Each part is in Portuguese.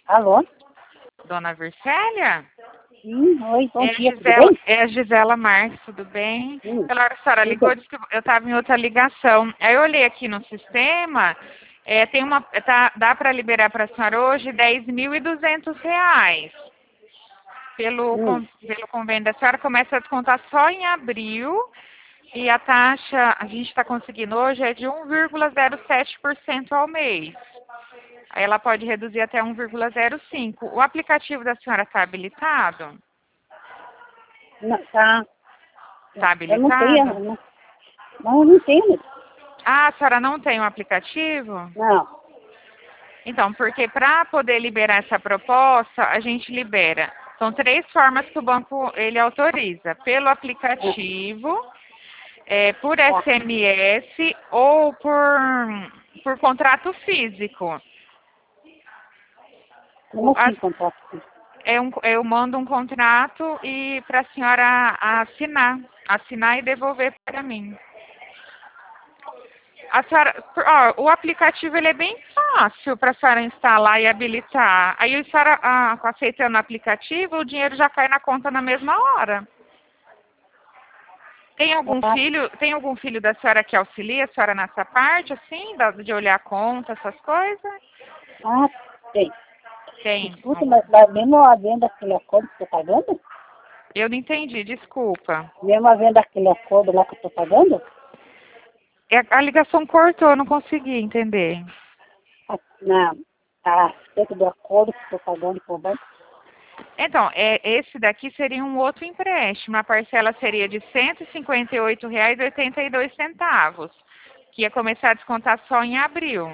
Alô? Dona Vircélia? Oi, bom É a dia, tudo Gisela, bem? é a Gisela Marques, tudo bem? Pela hora que a senhora Tudo ligou, bem. disse que eu estava em outra ligação. Aí eu olhei aqui no sistema, dá para liberar para a senhora hoje R$ 10.200. Pelo convênio da senhora, começa a descontar só em abril e a taxa, a gente está conseguindo hoje, é de 1,07% ao mês. Aí ela pode reduzir até 1,05%. O aplicativo da senhora está habilitado? Não, tá. Está Eu não tenho, habilitado? eu não tenho. Ah, a senhora não tem um aplicativo? Não. Então, porque para poder liberar essa proposta, a gente libera. São 3 formas que o banco ele autoriza: pelo aplicativo, por Tá. SMS ou por contrato físico. Como assim, As- contrato? eu mando um contrato e para a senhora assinar e devolver para mim. A senhora, o aplicativo ele é bem fácil para a senhora instalar e habilitar. Aí a senhora aceitando o aplicativo, o dinheiro já cai na conta na mesma hora. Ah, Tem algum filho da senhora que auxilia a senhora nessa parte, assim, de olhar a conta, essas coisas? ah, tem. Tem. Escuta, mas mesmo a venda aquele acordo que eu tô pagando? Eu não entendi, desculpa. Mesmo a venda aquele acordo lá que eu tô pagando? A ligação cortou, eu não consegui entender. Na, a respeito do acordo que eu tô pagando com o banco? Então, esse daqui seria um outro empréstimo. A parcela seria de R$ 158,82, que ia começar a descontar só em abril.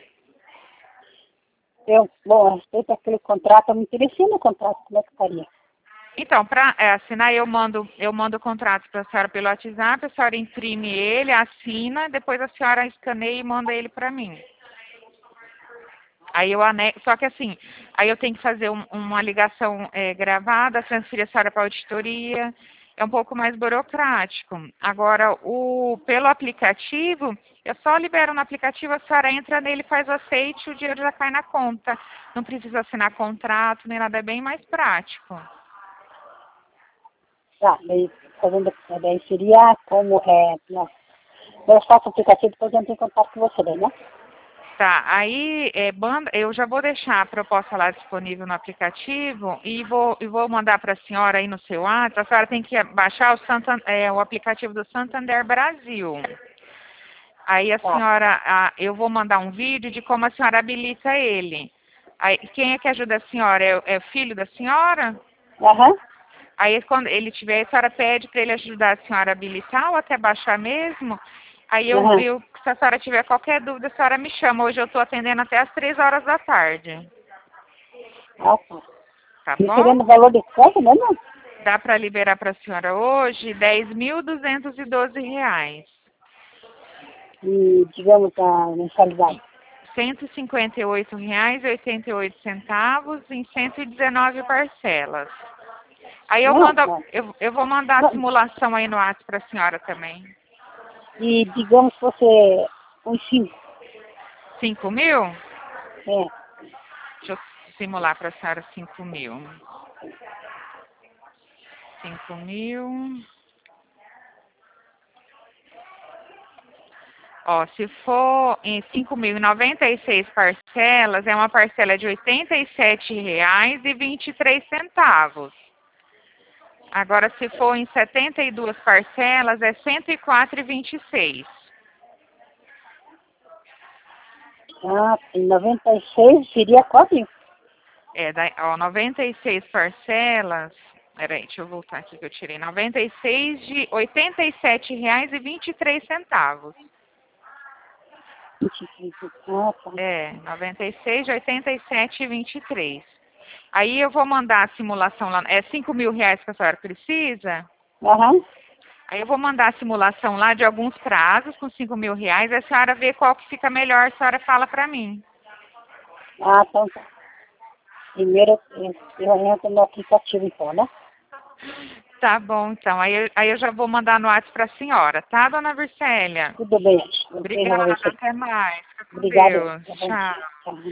Bom, a respeito daquele contrato, eu me interessei no contrato, como é que faria? Então, para assinar, eu mando o contrato para a senhora pelo WhatsApp, a senhora imprime ele, assina, depois a senhora escaneia e manda ele para mim. Aí eu só que assim, aí eu tenho que fazer uma ligação gravada, transferir a senhora para a auditoria, é um pouco mais burocrático. Agora, pelo aplicativo, eu só libero no aplicativo, a senhora entra nele, faz o aceite, o dinheiro já cai na conta. Não precisa assinar contrato, nem nada, é bem mais prático. Tá, daí seria como, eu faço o aplicativo, depois eu entro em contato com você, daí, né? Tá, aí eu já vou deixar a proposta lá disponível no aplicativo e vou mandar para a senhora aí no seu WhatsApp. A senhora tem que baixar o aplicativo do Santander Brasil. Aí a Tá. senhora, eu vou mandar um vídeo de como a senhora habilita ele. Aí, quem é que ajuda a senhora? É o filho da senhora? Aham. Aí quando ele tiver, a senhora pede para ele ajudar a senhora a habilitar ou até baixar mesmo. Aí Aham. se a senhora tiver qualquer dúvida, a senhora me chama. Hoje eu estou atendendo até às 3 horas da tarde. Ah, tá. Tá E bom? seria no valor de quanto mesmo? Dá para liberar para a senhora hoje R$ 10.212. E, digamos, a mensalidade. R$ 158,88 em 119 parcelas. Aí Não, não. eu vou mandar a Não. simulação aí no WhatsApp para a senhora também. E, digamos, que você, uns 5. 5.000? É. Deixa eu simular para a senhora 5.000. 5.000. Ó, se for em 5.096 parcelas, é uma parcela de R$ 87,23. Agora, se for em 72 parcelas, é R$ 104,26. Ah, em 96 seria quanto? Ó, 96 parcelas. Peraí, deixa eu voltar aqui que eu tirei. 96 de R$ 87,23. 25. Ah, tá. 96 de 87,23. Aí eu vou mandar a simulação lá. É R$ 5.000 que a senhora precisa? Aham. Aí eu vou mandar a simulação lá de alguns prazos com R$ 5.000. A senhora vê qual que fica melhor, a senhora fala pra mim. Ah, então tá. Primeiro eu entro no aplicativo, então, né? Tá bom, então. Aí eu já vou mandar no WhatsApp pra senhora, tá, dona Vircélia? Tudo bem. Eu tenho Obrigada, você. até mais. Fica com Obrigado. Deus. Bom dia. Tchau. Tchau.